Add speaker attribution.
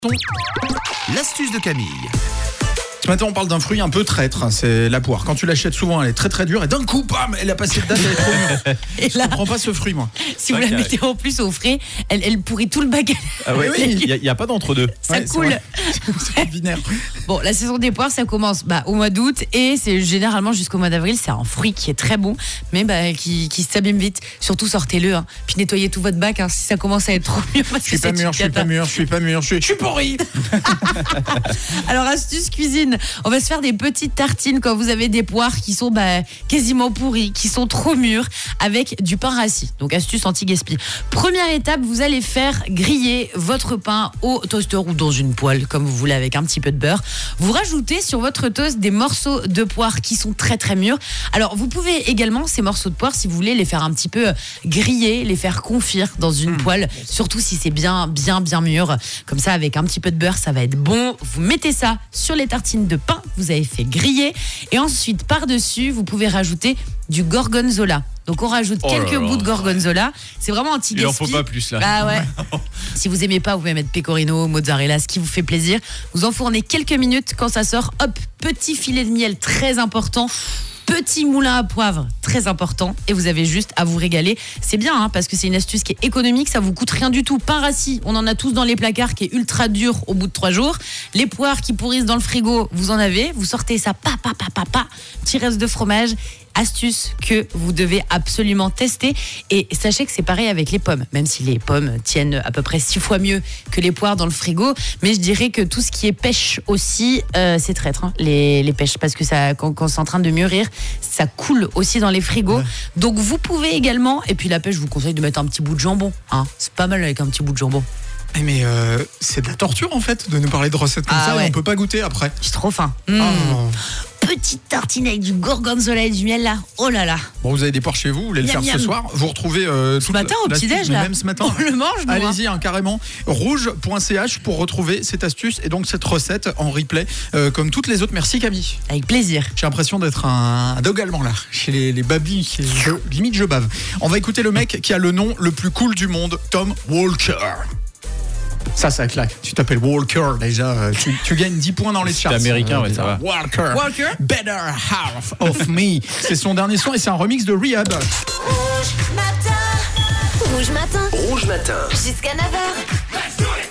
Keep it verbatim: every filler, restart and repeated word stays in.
Speaker 1: L'astuce de Camille.
Speaker 2: Ce matin, on parle d'un fruit un peu traître, c'est la poire. Quand tu l'achètes souvent, elle est très très dure et d'un coup, bam, elle a passé de date, elle est trop mûre.
Speaker 3: Et
Speaker 2: Je
Speaker 3: là,
Speaker 2: comprends pas ce fruit, moi.
Speaker 3: si vous la mettez en plus au frais, elle, elle pourrit tout le bac.
Speaker 4: Ah ouais,
Speaker 2: Oui,
Speaker 4: il n'y a, a pas d'entre-deux.
Speaker 3: Ça
Speaker 2: Ouais, c'est
Speaker 3: coule.
Speaker 2: vrai. C'est binaire.
Speaker 3: Bon, la saison des poires, ça commence bah, au mois d'août et c'est généralement jusqu'au mois d'avril. C'est un fruit qui est très bon, mais bah, qui, qui s'abîme vite. Surtout, sortez-le. Hein. Puis nettoyez tout votre bac hein, si ça commence à être trop mûr. Parce
Speaker 2: Je suis
Speaker 3: que
Speaker 2: pas
Speaker 3: c'est
Speaker 2: mûr,
Speaker 3: une
Speaker 2: je suis pas
Speaker 3: cata.
Speaker 2: mûr, je suis pas mûr, je suis, je suis pourri.
Speaker 3: Alors, astuce cuisine. On va se faire des petites tartines quand vous avez des poires qui sont bah, quasiment pourries, qui sont trop mûres, avec du pain rassis. Donc, astuce anti-gaspi. Première étape, vous allez faire griller votre pain au toaster ou dans une poêle, comme vous voulez, avec un petit peu de beurre. Vous rajoutez sur votre toast des morceaux de poire qui sont très très mûrs. Alors, vous pouvez également, ces morceaux de poire, si vous voulez, les faire un petit peu griller, les faire confire dans une mmh. poêle, surtout si c'est bien, bien, bien mûr. Comme ça, avec un petit peu de beurre, ça va être bon. Vous mettez ça sur les tartines de pain, vous avez fait griller. Et ensuite, par-dessus, vous pouvez rajouter du gorgonzola. Donc on rajoute
Speaker 4: oh
Speaker 3: quelques
Speaker 4: là là.
Speaker 3: bouts de gorgonzola. C'est vraiment anti-gaspi.
Speaker 4: Il en faut pas plus là.
Speaker 3: Ah ouais. Si vous aimez pas, vous pouvez mettre pecorino, mozzarella, ce qui vous fait plaisir. Vous enfournez quelques minutes. Quand ça sort, hop, petit filet de miel très important. Petit moulin à poivre, très important. Et vous avez juste à vous régaler. C'est bien, hein, parce que c'est une astuce qui est économique. Ça vous coûte rien du tout. Pain rassis, on en a tous dans les placards, qui est ultra dur au bout de trois jours. Les poires qui pourrissent dans le frigo, vous en avez. Vous sortez ça, pa, pa, pa, pa, pa. Petit reste de fromage. Astuce que vous devez absolument tester. Et sachez que c'est pareil avec les pommes. Même si les pommes tiennent à peu près six fois mieux que les poires dans le frigo. Mais je dirais que tout ce qui est pêche aussi, euh, c'est traître, hein, les, les pêches. Parce que ça, quand, quand c'est en train de mûrir, ça coule aussi dans les frigos. Ouais. Donc vous pouvez également, et puis la pêche, je vous conseille de mettre un petit bout de jambon. Hein. C'est pas mal avec un petit bout de jambon.
Speaker 2: Mais euh, c'est de la torture en fait de nous parler de recettes comme
Speaker 3: ah
Speaker 2: ça
Speaker 3: ouais.
Speaker 2: et on peut pas goûter après.
Speaker 3: J'ai trop faim. Mmh. Oh. Petite tartine avec du gorgonzola et du miel là. Oh là là.
Speaker 2: Bon, vous avez des poires chez vous, vous voulez le
Speaker 3: miam,
Speaker 2: faire
Speaker 3: miam.
Speaker 2: ce soir. Vous retrouvez euh,
Speaker 3: ce matin au petit-déj là.
Speaker 2: Même ce matin.
Speaker 3: On le mange nous.
Speaker 2: Allez-y hein, carrément. rouge point c h pour retrouver cette astuce et donc cette recette en replay euh, comme toutes les autres. Merci Camille.
Speaker 3: Avec plaisir.
Speaker 2: J'ai l'impression d'être un, un dog allemand là. Chez les, les babys, je, limite je bave. On va écouter le mec qui a le nom le plus cool du monde, Tom Walker. Ça, ça claque. Tu t'appelles Walker déjà. Tu, tu gagnes dix points dans les charts.
Speaker 4: C'est américain, ouais, ça va.
Speaker 2: Walker.
Speaker 3: Walker.
Speaker 2: Better Half of Me. C'est son dernier son et c'est un remix de Rehab.
Speaker 5: Rouge matin. Rouge matin.
Speaker 1: Rouge matin.
Speaker 5: Jusqu'à neuf heures.